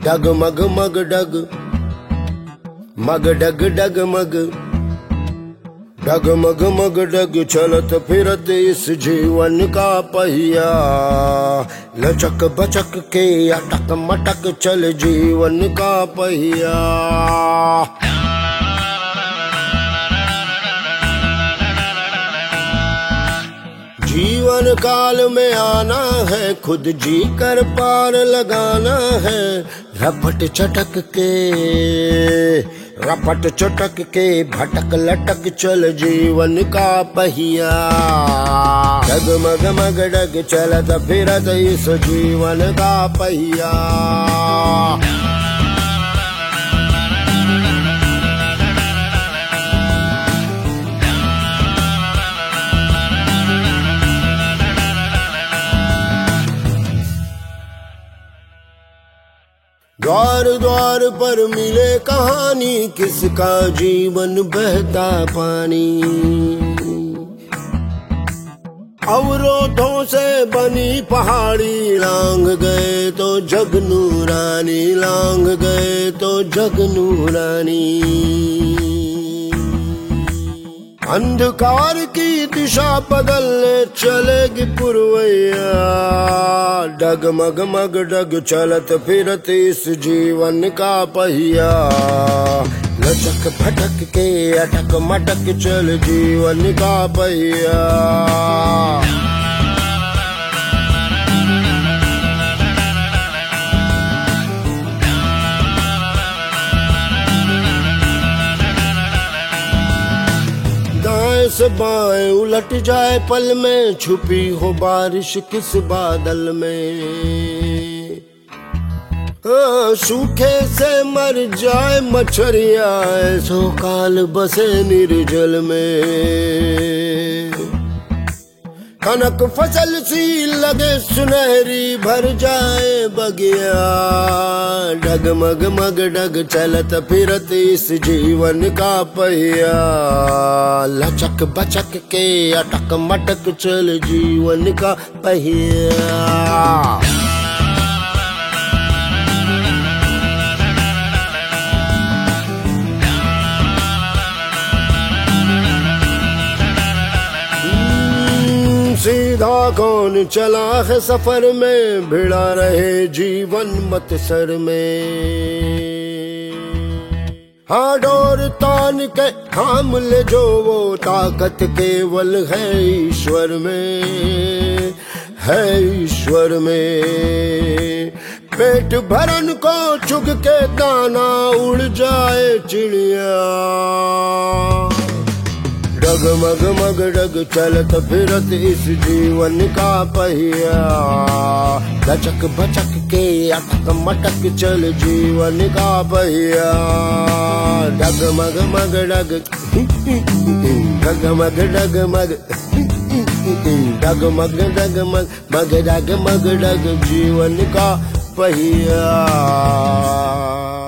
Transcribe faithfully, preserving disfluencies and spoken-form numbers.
डगमग मग डग मग डग डग मग डगमग मग डग चलत फिरत इस जीवन का पहिया, लचक बचक के अटक मटक चल जीवन का पहिया। जीवन काल में आना है, खुद जी कर पार लगाना है। रपट चटक के रपट चटक के भटक लटक चल जीवन का पहिया, डगमग मग डग चलत फिरत इस जीवन का पहिया। द्वार द्वार पर मिले कहानी, किसका जीवन बहता पानी। अवरोधों से बनी पहाड़ी, लांग गए तो जग नूरानी, लांग गए तो जग नूरानी। अंधकार की दिशा बदलने चलेगी पुरवैया, डगमग मग डग चलत फिरत इस जीवन का पहिया, लचक भटक के अटक मटक चल जीवन का पहिया। से बाएं उलट जाए पल में, छुपी हो बारिश किस बादल में। हाँ, सूखे से मर जाए मछरिया, ऐसो काल बसे निर्जल में। कनक फसल सी लगे सुनहरी, भर जाए बगिया, डगमग मग डग चलत फिरत इस जीवन का पहिया, लचक बचक के अटक मटक चल जीवन का पहिया। सीधा कौन चला है सफर में, भिड़ा रहे जीवन मत सर में। हाँ, डोर तान के थाम ले जो, वो ताकत केवल है ईश्वर में, है ईश्वर में। पेट भरन को चुग के दाना उड़ जाए चिड़िया, डगमग मग डग चलत फिरत इस जीवन का पहिया, लचक बचक के अटक मटक चल जीवन का पहिया, डगमग मग डग डगमग डगमग डगमग डगमग मग डग मग डग जीवन का पहिया।